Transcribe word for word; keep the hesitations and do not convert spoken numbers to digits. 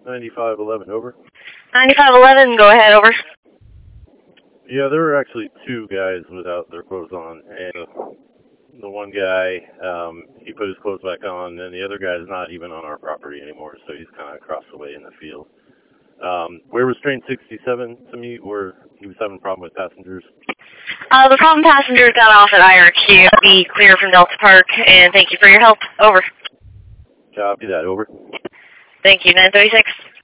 ninety-five eleven, over. ninety-five eleven, go ahead, over. Yeah, there were actually two guys without their clothes on, and the one guy, um, he put his clothes back on, and the other guy's not even on our property anymore, so he's kind of across the way in the field. Um, where was train sixty-seven to meet, where he was having a problem with passengers? Uh, the problem passengers got off at I R Q. Be clear from Delta Park, and thank you for your help. Over. Copy that, over. Thank you, nine thirty-six.